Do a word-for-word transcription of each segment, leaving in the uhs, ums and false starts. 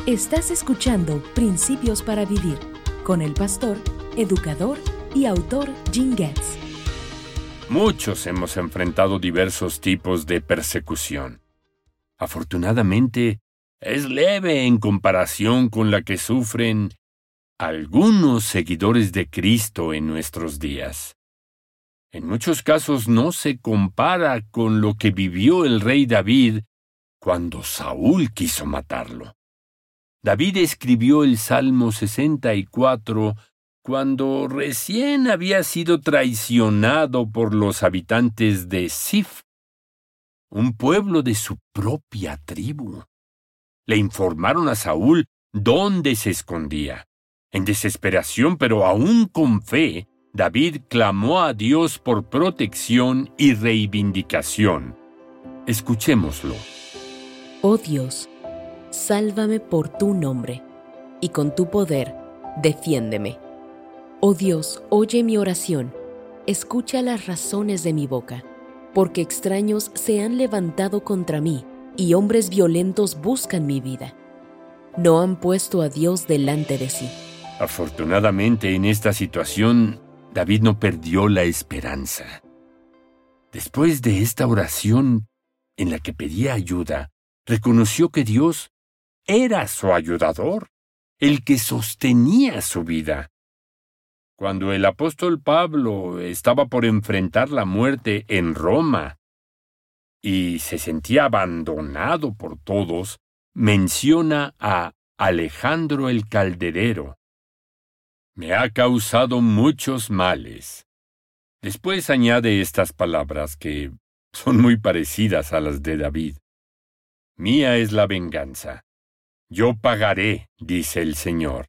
Estás escuchando Principios para Vivir con el pastor, educador y autor Jim Getz. Muchos hemos enfrentado diversos tipos de persecución. Afortunadamente, es leve en comparación con la que sufren algunos seguidores de Cristo en nuestros días. En muchos casos no se compara con lo que vivió el rey David cuando Saúl quiso matarlo. David escribió el Salmo sesenta y cuatro cuando recién había sido traicionado por los habitantes de Zif, un pueblo de su propia tribu. Le informaron a Saúl dónde se escondía. En desesperación, pero aún con fe, David clamó a Dios por protección y reivindicación. Escuchémoslo. Oh Dios, sálvame por tu nombre, y con tu poder, defiéndeme. Oh Dios, oye mi oración, escucha las razones de mi boca, porque extraños se han levantado contra mí, y hombres violentos buscan mi vida. No han puesto a Dios delante de sí. Afortunadamente, en esta situación, David no perdió la esperanza. Después de esta oración en la que pedía ayuda, reconoció que Dios era su ayudador, el que sostenía su vida. Cuando el apóstol Pablo estaba por enfrentar la muerte en Roma y se sentía abandonado por todos, menciona a Alejandro el Calderero. Me ha causado muchos males. Después añade estas palabras que son muy parecidas a las de David. Mía es la venganza. Yo pagaré, dice el Señor.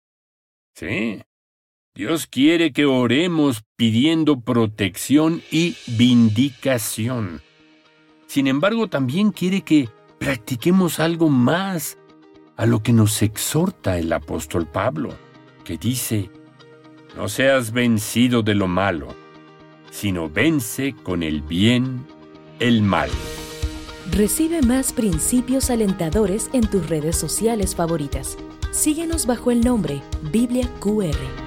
Sí, Dios quiere que oremos pidiendo protección y vindicación. Sin embargo, también quiere que practiquemos algo más a lo que nos exhorta el apóstol Pablo, que dice, no seas vencido de lo malo, sino vence con el bien el mal. Recibe más principios alentadores en tus redes sociales favoritas. Síguenos bajo el nombre Biblia Q R.